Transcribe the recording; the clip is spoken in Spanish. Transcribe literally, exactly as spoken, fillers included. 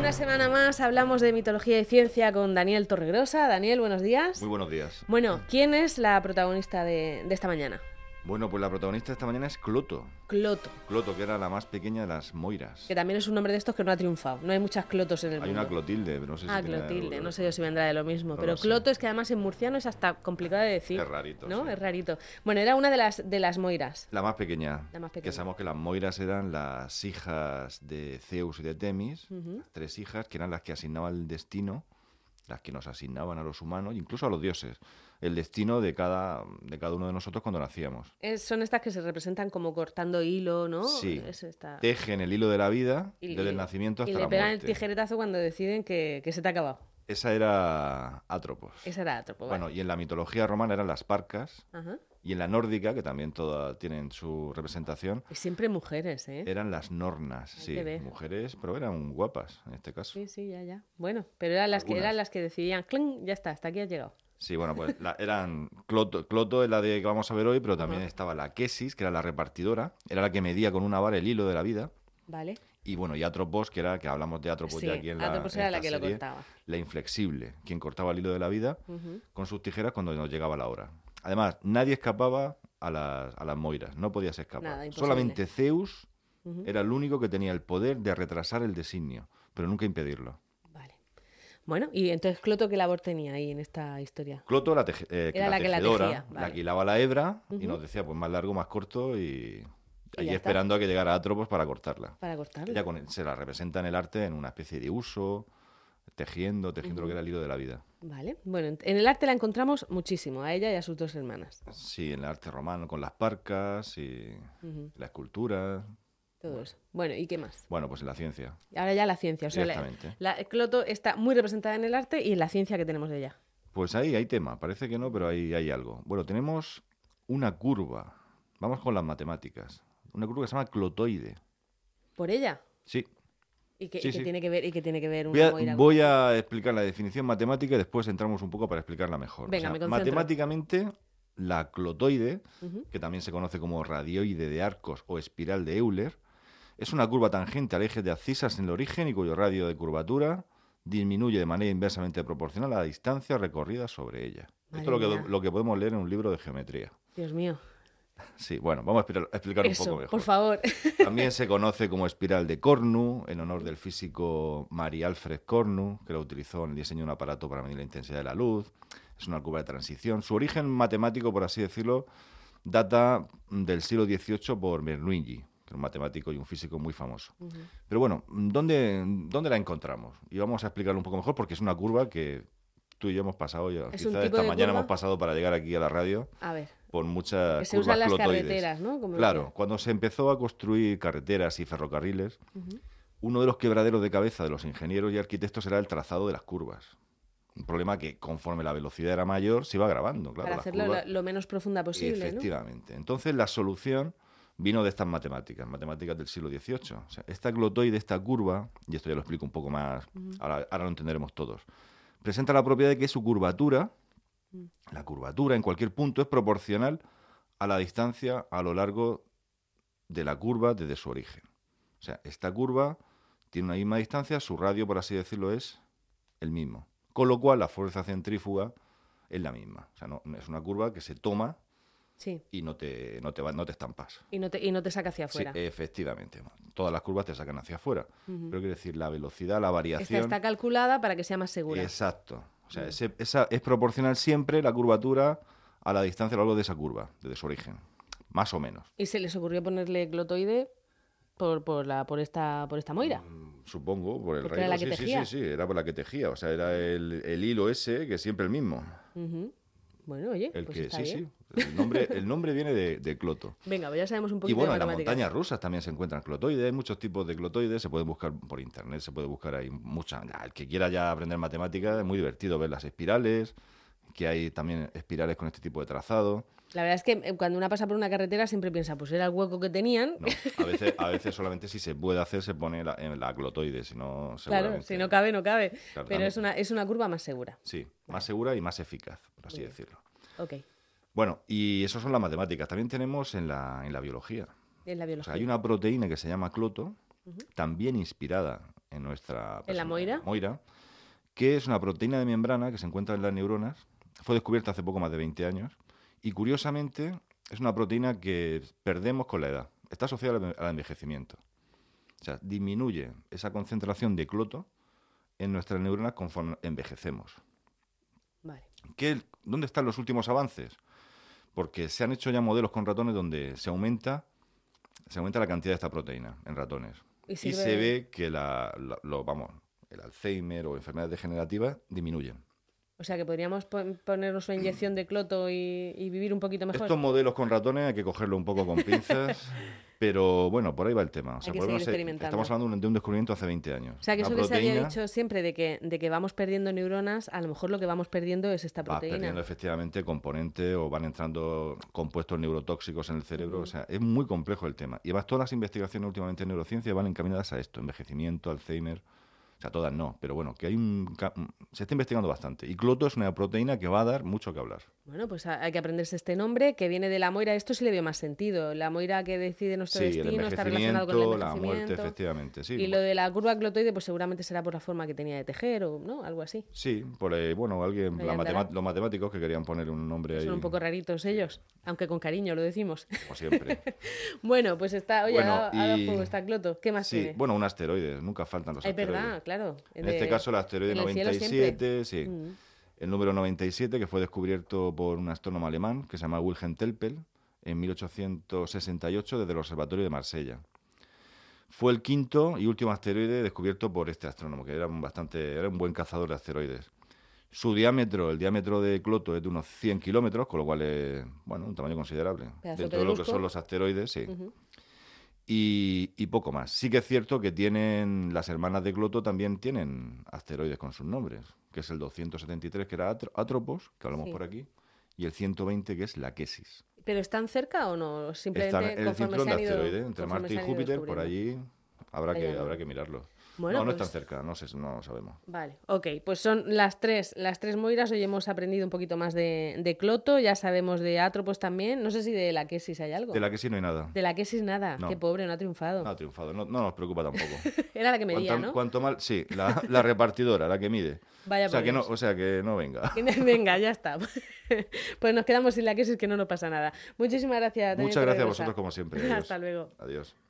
Una semana más hablamos de mitología y ciencia con Daniel Torregrosa. Daniel, buenos días. Muy buenos días. Bueno, ¿quién es la protagonista de, de esta mañana? Bueno, pues la protagonista de esta mañana es Cloto. Cloto. Cloto, que era la más pequeña de las Moiras. Que también es un nombre de estos que no ha triunfado. No hay muchas Clotos en el Hay mundo. una Clotilde, pero no sé si Ah, tiene Clotilde, algo- no sé yo si vendrá de lo mismo. No pero lo sé. Cloto es que además en murciano es hasta complicado de decir. Es rarito, ¿No? sí. Es rarito. Bueno, era una de las, de las Moiras. La más pequeña. La más pequeña. Que sabemos que las Moiras eran las hijas de Zeus y de Temis, Ujú. las tres hijas que eran las que asignaban el destino, las que nos asignaban a los humanos, incluso a los dioses, el destino de cada, de cada uno de nosotros cuando nacíamos. Es- son estas que se representan como cortando hilo, ¿no? Sí. Es esta... Tejen el hilo de la vida Y- desde y- el nacimiento hasta Y la le pegan muerte. el tijeretazo cuando deciden que, que se te ha acabado. Esa era Atropos. Esa era Atropo. Bueno, y en la mitología romana eran las Parcas, Ajá. y en la nórdica, que también todas tienen su representación, Y siempre mujeres, ¿eh? eran las Nornas, Hay sí, que ver. mujeres, pero eran guapas en este caso. Sí, sí, ya, ya. Bueno, pero eran las que Algunas. eran las que decidían, ¡cling! Ya está, hasta aquí has llegado. Sí, bueno, pues la- eran Cloto, Cloto es la de que vamos a ver hoy, pero también Ajá. estaba la Quesis, que era la repartidora, era la que medía con una vara el hilo de la vida, ¿Vale? y bueno, y Atropos, que era, que hablamos de Atropos Sí, ya aquí en la, Atropos en era la esta que lo serie, cortaba. la inflexible, quien cortaba el hilo de la vida Ujú. con sus tijeras cuando nos llegaba la hora. Además, nadie escapaba a las, a las Moiras, no podías escapar. Nada, imposible. Solamente Zeus Ujú. era el único que tenía el poder de retrasar el designio, pero nunca impedirlo. Vale. Bueno, y entonces Cloto, ¿qué labor tenía ahí en esta historia? Cloto, la, teje- eh, Era la que la tejedora, tejía, vale. la que hilaba la hebra y Ujú. nos decía, pues más largo, más corto, y Y allí ya está. esperando a que llegara Atropos para cortarla. Para cortarlo. Ella con- se la representa en el arte en una especie de uso, tejiendo, tejiendo lo que era el hilo de la vida. Vale. Bueno, en- en el arte la encontramos muchísimo, a ella y a sus dos hermanas. Sí, en el arte romano, con las parcas y Ujú. la escultura. Todo eso. Bueno, ¿y qué más? Bueno, pues en la ciencia. Ahora ya la ciencia. O sea, la, Directamente. la- Cloto está muy representada en el arte y en la ciencia que tenemos de ella. Pues ahí hay tema, parece que no, pero ahí hay algo. Bueno, tenemos una curva. Vamos con las matemáticas. Una curva que se llama clotoide. ¿Por ella? Sí. ¿Y qué, Sí, y qué sí. tiene que ver, y qué tiene que ver Voy una a, moira con- voy a explicar la definición matemática y después entramos un poco para explicarla mejor. Venga, me concentro. matemáticamente, la clotoide, Ujú. que también se conoce como radioide de Arcos o espiral de Euler, es una curva tangente al eje de abscisas en el origen y cuyo radio de curvatura disminuye de manera inversamente proporcional a la distancia recorrida sobre ella. Madre Esto es lo mía. que, lo que podemos leer en un libro de geometría. Dios mío. Sí, bueno, vamos a explicar, a explicar un Eso, poco mejor. por favor. También se conoce como espiral de Cornu, en honor del físico Marie Alfred Cornu, que lo utilizó en el diseño de un aparato para medir la intensidad de la luz. Es una curva de transición. Su origen matemático, por así decirlo, data del siglo dieciocho por Bernoulli, que era un matemático y un físico muy famoso. Ujú. Pero bueno, ¿dónde, ¿dónde la encontramos? Y vamos a explicarlo un poco mejor porque es una curva que tú y yo hemos pasado, ya, ¿Es un quizás tipo esta de mañana curva? hemos pasado para llegar aquí a la radio A ver. por muchas Que se curvas usan las clotoides. carreteras, ¿no? Como Claro, decía. cuando se empezó a construir carreteras y ferrocarriles, Ujú. uno de los quebraderos de cabeza de los ingenieros y arquitectos era el trazado de las curvas. Un problema que conforme la velocidad era mayor se iba agravando, claro. Para las hacerlo curvas- lo, lo menos profunda posible, ¿no? Efectivamente. Entonces la solución vino de estas matemáticas, matemáticas del siglo dieciocho. O sea, esta glotoide, esta curva, y esto ya lo explico un poco más, ahora, ahora lo entenderemos todos, presenta la propiedad de que su curvatura, Mm. la curvatura en cualquier punto es proporcional a la distancia a lo largo de la curva desde su origen. O sea, esta curva tiene una misma distancia, su radio, por así decirlo, es el mismo. Con lo cual la fuerza centrífuga es la misma. O sea, no, es una curva que se toma Sí. y no te, no te, va- no te estampas. Y no te, y no te saca hacia Sí, afuera. efectivamente. Todas las curvas te sacan hacia afuera. Ujú. Pero quiere decir, la velocidad, la Esta variación... está calculada para que sea más segura. Exacto. O sea, Mm. ese- esa, es proporcional siempre la curvatura a la distancia a lo largo de esa curva, desde su origen. Más o menos. Y se les ocurrió ponerle glotoide por, por, la, por, esta, por esta moira. Mm, Supongo, por el Porque era rayo. la que sí, tejía. sí, sí, sí, era por la que tejía. O sea, era el, el hilo ese, que es siempre el mismo. Ujú. Bueno, oye, El pues que, está sí, bien. sí. El nombre, el nombre viene de, de Cloto. Venga, pues ya sabemos un Y poquito bueno, de en las matemáticas. montañas rusas también se encuentran clotoides, hay muchos tipos de clotoides, se pueden buscar por internet, se puede buscar ahí muchas. El que quiera ya aprender matemáticas, es muy divertido ver las espirales, que hay también espirales con este tipo de trazado. La verdad es que eh, cuando una pasa por una carretera siempre piensa, pues era el hueco que tenían. No, a veces, a veces solamente si se puede hacer se pone la, en la clotoide, si no Claro, seguramente- si no cabe, no cabe. Claro, Pero también. es una, es una curva más segura. Sí, más segura y más eficaz, por así Muy bien. decirlo. Ok. Bueno, y eso son las matemáticas. También tenemos en la, en la biología. Es la O biología. sea, hay una proteína que se llama cloto, Ujú. también inspirada en nuestra ¿En la persona, moira? moira, que es una proteína de membrana que se encuentra en las neuronas. Fue descubierta hace poco más de veinte años y, curiosamente, es una proteína que perdemos con la edad. Está asociada al al envejecimiento. O sea, disminuye esa concentración de cloto en nuestras neuronas conforme envejecemos. Vale. ¿Qué, ¿Dónde están los últimos avances? Porque se han hecho ya modelos con ratones donde se aumenta, se aumenta la cantidad de esta proteína en ratones. Y Y, sirve- se ve que la, la- lo, vamos, el Alzheimer o enfermedades degenerativas disminuyen. O sea que podríamos pon- ponernos una inyección de cloto y, y vivir un poquito mejor. Estos modelos con ratones hay que cogerlo un poco con pinzas, pero bueno, por ahí va el tema. O sea, Hay que por lo seguir menos, eh, experimentando. estamos hablando de un- de un descubrimiento hace veinte años. O sea que Una eso que se había proteína dicho siempre de que, de que vamos perdiendo neuronas, a lo mejor lo que vamos perdiendo es esta va proteína. perdiendo efectivamente componentes o van entrando compuestos neurotóxicos en el cerebro. O sea, es muy complejo el tema. Y además todas las investigaciones últimamente en neurociencia van encaminadas a esto, envejecimiento, Alzheimer. O sea, todas no, pero bueno, que hay un... ca- se está investigando bastante. Y cloto es una proteína que va a dar mucho que hablar. Bueno, pues ha- hay que aprenderse este nombre que viene de la moira. Esto sí le veo más sentido. La moira que decide nuestro Sí, el destino está relacionado con el envejecimiento, la envejecimiento. muerte, efectivamente. Sí, Y lo de la curva clotoide, pues seguramente será por la forma que tenía de tejer o no, algo así. sí, por ahí, bueno, alguien, Ahí la andará. matema- los matemáticos que querían poner un nombre ahí, Son un poco raritos ellos, aunque con cariño lo decimos. como siempre. Bueno, pues está, oye, Bueno, ahora ahora y- juego está cloto. ¿Qué más Sí, tiene? bueno, un asteroide, nunca faltan los Es asteroides. verdad, claro. En De- este caso el asteroide en el cielo noventa y siete, sí. Mm. El número noventa y siete, que fue descubierto por un astrónomo alemán que se llama Wilhelm Tempel en mil ochocientos sesenta y ocho desde el Observatorio de Marsella. Fue el quinto y último asteroide descubierto por este astrónomo, que era un, bastante, era un buen cazador de asteroides. Su diámetro, el diámetro de Cloto es de unos cien kilómetros, con lo cual es bueno, un tamaño considerable. Pedazote Dentro de de lo que busco. son los asteroides, sí. Ujú. Y, y poco más. Sí que es cierto que tienen las hermanas de Cloto también tienen asteroides con sus nombres, que es el doscientos setenta y tres, que era Atro- Atropos, que hablamos Sí. por aquí, y el ciento veinte, que es Laquesis. ¿Pero están cerca o no? Simplemente Están en el conforme cinturón se de han ido- asteroides, entre conforme Marte y se han ido Júpiter, por descubriendo. allí habrá que, Vaya, habrá no. que mirarlo. Bueno, no, no pues- están cerca, no sé, no lo sabemos. Vale, ok, pues son las tres, las tres moiras. Hoy hemos aprendido un poquito más de, de Cloto, ya sabemos de Atropos también. No sé si de la Quesis hay algo. De Laquesis no hay nada. De la Quesis nada, No. qué pobre, no ha triunfado. No ha triunfado, no, no nos preocupa tampoco. Era la que medía, Cuanto, ¿no? cuanto mal, sí, la, la repartidora, la que mide. Vaya o, sea por que no, Dios. o sea que no venga. Venga, ya está. Pues nos quedamos sin la Quesis, que no nos pasa nada. Muchísimas gracias. Daniel Muchas gracias a Torregrosa. vosotros como siempre. Adiós. Hasta luego. Adiós.